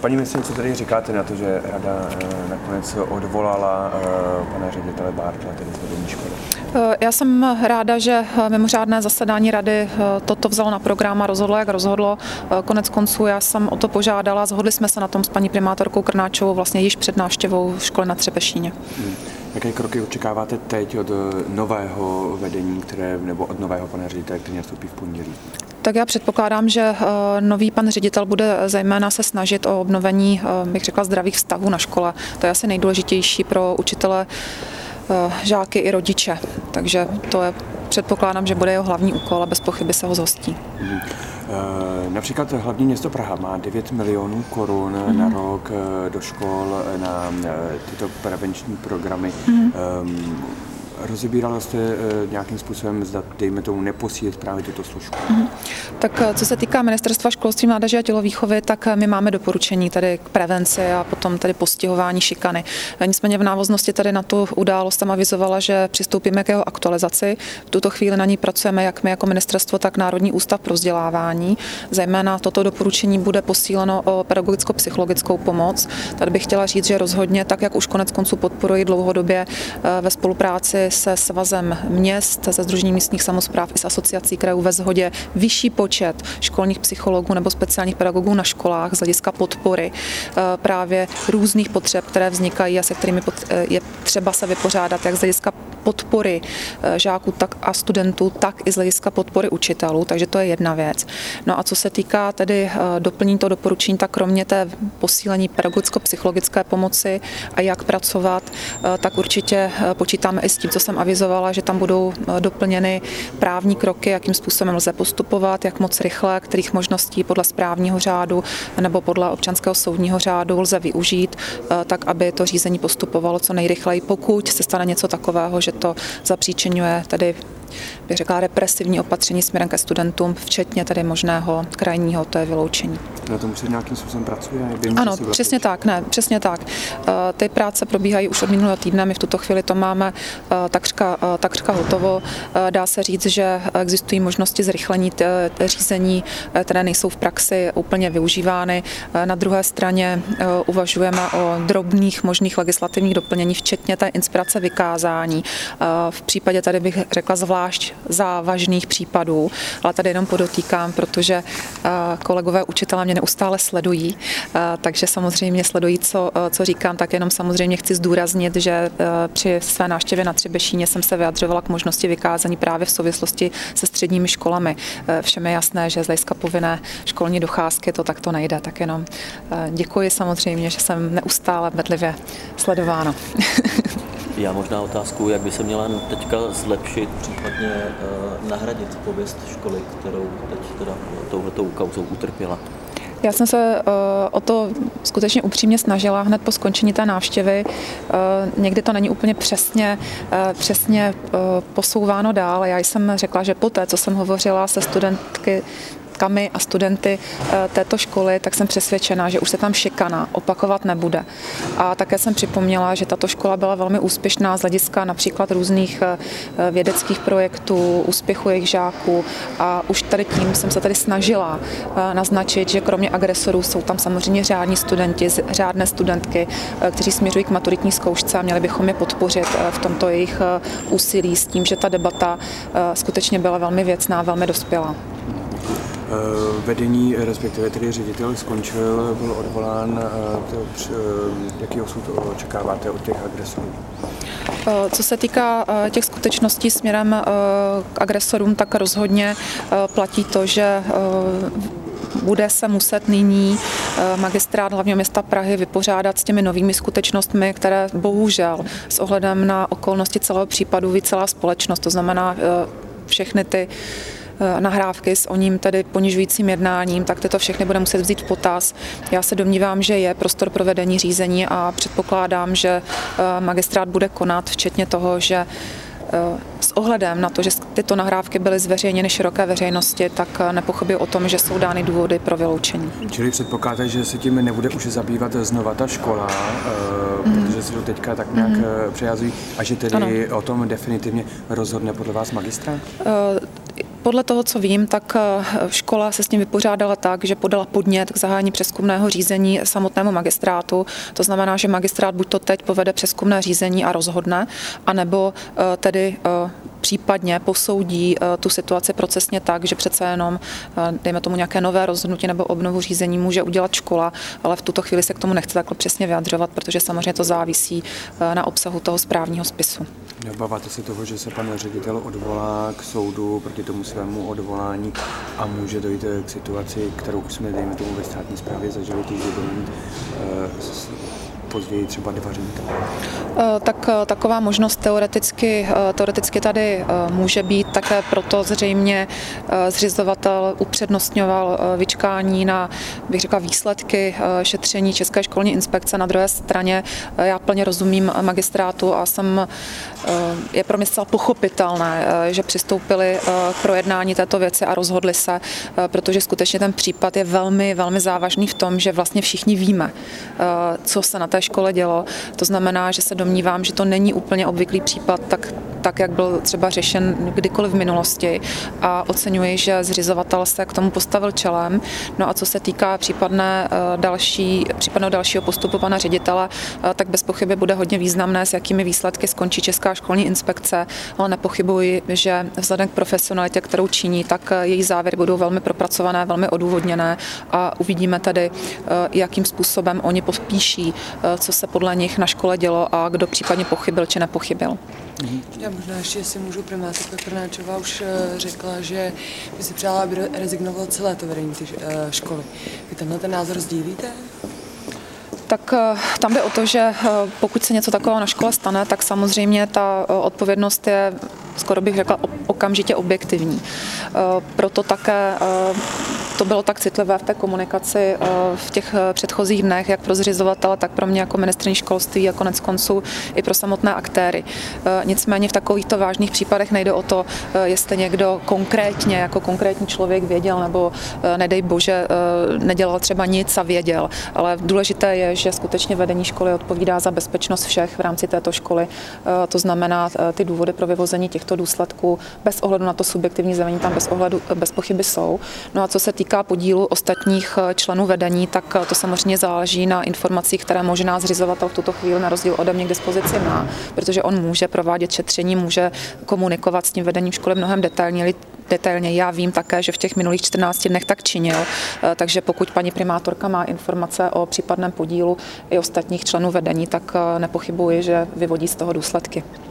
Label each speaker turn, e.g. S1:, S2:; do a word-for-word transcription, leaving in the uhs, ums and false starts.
S1: Paní ministryně, co tady říkáte na to, že rada nakonec odvolala pana ředitele Bártla, tedy z vedení školy?
S2: Já jsem ráda, že mimořádné zasedání rady toto vzalo na program a rozhodlo, jak rozhodlo. Konec konců já jsem o to požádala, shodli jsme se na tom s paní primátorkou Krnáčovou vlastně již před návštěvou školy na Třebešíně.
S1: Hmm. Jaké kroky očekáváte teď od nového vedení, které, nebo od nového pana ředitele, který nastoupí v pondělí?
S2: Tak já předpokládám, že nový pan ředitel bude zejména se snažit o obnovení, bych řekla, zdravých vztahů na škole. To je asi nejdůležitější pro učitele, žáky i rodiče. Takže to je, předpokládám, že bude jeho hlavní úkol a bez pochyby se ho zhostí.
S1: Hmm. Například hlavní město Praha má devět milionů korun mm. na rok do škol na tyto prevenční programy. Mm. Um, Rozebírala jste nějakým způsobem, zda, dejme tomu, neposílit právě tuto složku?
S2: Mm. Tak co se týká Ministerstva školství, mládeže a tělovýchovy, tak my máme doporučení tady k prevenci a potom tady postihování šikany. Nicméně v návaznosti tady na tu událost jsem avizovala, že přistoupíme k jeho aktualizaci. V tuto chvíli na ní pracujeme jak my jako ministerstvo, tak Národní ústav pro vzdělávání. Zejména toto doporučení bude posíleno o pedagogicko-psychologickou pomoc. Tady bych chtěla říct, že rozhodně, tak jak už konec konců podporuji dlouhodobě ve spolupráci se Svazem měst, se Sdružením místních samospráv i s Asociací krajů ve shodě vyšší počet školních psychologů nebo speciálních pedagogů na školách z hlediska podpory právě různých potřeb, které vznikají a se kterými je třeba se vypořádat, jak z hlediska podpory žáků tak a studentů, tak i z hlediska podpory učitelů, takže to je jedna věc. No a co se týká tedy doplnění toho doporučení, tak kromě té posílení pedagogicko-psychologické pomoci a jak pracovat, tak určitě počítáme i s tím, co jsem avizovala, že tam budou doplněny právní kroky, jakým způsobem lze postupovat, jak moc rychle, kterých možností podle správního řádu nebo podle občanského soudního řádu lze využít, tak aby to řízení postupovalo co nejrychleji, pokud se stane něco takového, že to zapříčiňuje tedy, bych řekla, represivní opatření směrem ke studentům, včetně tedy možného krajního, to je vyloučení.
S1: Na tom se nějakým způsobem pracuje?
S2: Ano, přesně tak, ne, přesně tak. Ty práce probíhají už od minulého týdne, my v tuto chvíli to máme takřka, takřka hotovo. Dá se říct, že existují možnosti zrychlení řízení, které nejsou v praxi úplně využívány. Na druhé straně uvažujeme o drobných možných legislativních doplnění, včetně té inspirace vykázání. V případě tady bych řekla zvlášť závažných případů, ale tady jenom podotýkám, protože kolegové učitelé mě neustále sledují, takže samozřejmě sledují, co, co říkám, tak jenom samozřejmě chci zdůraznit, že při své návštěvě na Třebešíně jsem se vyjadřovala k možnosti vykázání právě v souvislosti se středními školami. Všem je jasné, že z hlediska povinné školní docházky to takto nejde, tak jenom děkuji samozřejmě, že jsem neustále bedlivě sledována.
S3: Já možná otázku, jak by se měla teďka zlepšit, případně eh, nahradit pověst školy, kterou teď teda touhletou kauzou utrpěla.
S2: Já jsem se uh, o to skutečně upřímně snažila hned po skončení té návštěvy. Uh, někdy to není úplně přesně, uh, přesně uh, posouváno dál. Já jsem řekla, že poté, co jsem hovořila se studentky, kami a studenty této školy, tak jsem přesvědčena, že už se tam šikana opakovat nebude. A také jsem připomněla, že tato škola byla velmi úspěšná z hlediska například různých vědeckých projektů, úspěchu jejich žáků a už tady tím jsem se tady snažila naznačit, že kromě agresorů jsou tam samozřejmě řádní studenti, řádné studentky, kteří směřují k maturitní zkoušce a měli bychom je podpořit v tomto jejich úsilí s tím, že ta debata skutečně byla velmi věcná, velmi dospělá.
S1: Vedení, respektive tedy ředitel skončil, byl odvolán. Jaký osud očekáváte od těch agresorů?
S2: Co se týká těch skutečností směrem k agresorům, tak rozhodně platí to, že bude se muset nyní magistrát hlavního města Prahy vypořádat s těmi novými skutečnostmi, které bohužel s ohledem na okolnosti celého případu ví celá společnost. To znamená všechny ty nahrávky s o ním tedy ponižujícím jednáním, tak tyto všechny bude muset vzít v potaz. Já se domnívám, že je prostor pro vedení řízení a předpokládám, že magistrát bude konat, včetně toho, že s ohledem na to, že tyto nahrávky byly zveřejněny široké veřejnosti, tak nepochybuji o tom, že jsou dány důvody pro vyloučení.
S1: Čili předpokládáte, že se tím nebude už zabývat znova ta škola, mm. protože se to teďka tak nějak mm. přejazují a že tedy ano. o tom definitivně rozhodne podle vás magistrát?
S2: Uh, Podle toho, co vím, tak škola se s tím vypořádala tak, že podala podnět k zahájení přezkumného řízení samotnému magistrátu. To znamená, že magistrát buď to teď povede přezkumné řízení a rozhodne, anebo tedy případně posoudí tu situaci procesně tak, že přece jenom, dejme tomu, nějaké nové rozhodnutí nebo obnovu řízení může udělat škola, ale v tuto chvíli se k tomu nechci takhle přesně vyjadřovat, protože samozřejmě to závisí na obsahu toho správního spisu.
S1: Nebáváte se toho, že se pan ředitel odvolá k soudu proti tomu svému odvolání a může dojít k situaci, kterou už jsme, dejme tomu, ve státní správě zažili, tí budou později třeba dva ředitele?
S2: Tak taková možnost teoreticky, teoreticky tady může být, také proto zřejmě zřizovatel upřednostňoval vyčkání na, bych řekla, výsledky šetření České školní inspekce. Na druhé straně já plně rozumím magistrátu a jsem, je pro mě zcela pochopitelné, že přistoupili k projednání této věci a rozhodli se, protože skutečně ten případ je velmi, velmi závažný v tom, že vlastně všichni víme, co se na té škole dělo. To znamená, že se domnívám, že to není úplně obvyklý případ, tak, tak jak byl třeba řešen kdykoliv v minulosti, a oceňuji, že zřizovatel se k tomu postavil čelem. No a co se týká případné další, případného dalšího postupu pana ředitele, tak bez pochyby bude hodně významné, s jakými výsledky skončí Česká školní inspekce, ale nepochybuji, že vzhledem k profesionalitě, kterou činí, tak její závěry budou velmi propracované, velmi odůvodněné a uvidíme tedy, jakým způsobem oni popíší, co se podle nich na škole dělo a kdo případně pochybil či nepochybil.
S4: Já možná ještě, jestli můžu, primátorka Krnáčová už řekla, že by si přála, aby rezignoval celé to vedení té školy. Vy tenhle ten názor sdílíte?
S2: Tak tam jde o to, že pokud se něco takového na škole stane, tak samozřejmě ta odpovědnost je, skoro bych řekla, okamžitě objektivní. Proto také to bylo tak citlivé v té komunikaci v těch předchozích dnech, jak pro zřizovatele, tak pro mě jako ministryni školství a konec konců i pro samotné aktéry. Nicméně v takovýchto vážných případech nejde o to, jestli někdo konkrétně, jako konkrétní člověk věděl, nebo nedej bože, nedělal třeba nic a věděl. Ale důležité je, že skutečně vedení školy odpovídá za bezpečnost všech v rámci této školy. To znamená, ty důvody pro vyvození těchto důsledků bez ohledu na to subjektivní zjevení tam bez ohledu, bez pochyby jsou. No a co se týká podílu ostatních členů vedení, tak to samozřejmě záleží na informacích, které možná zřizovatel v tuto chvíli na rozdíl ode mě k dispozici má, protože on může provádět šetření, může komunikovat s tím vedením školy mnohem detailněji. Detailně. Já vím také, že v těch minulých čtrnácti dnech tak činil, takže pokud paní primátorka má informace o případném podílu i ostatních členů vedení, tak nepochybuji, že vyvodí z toho důsledky.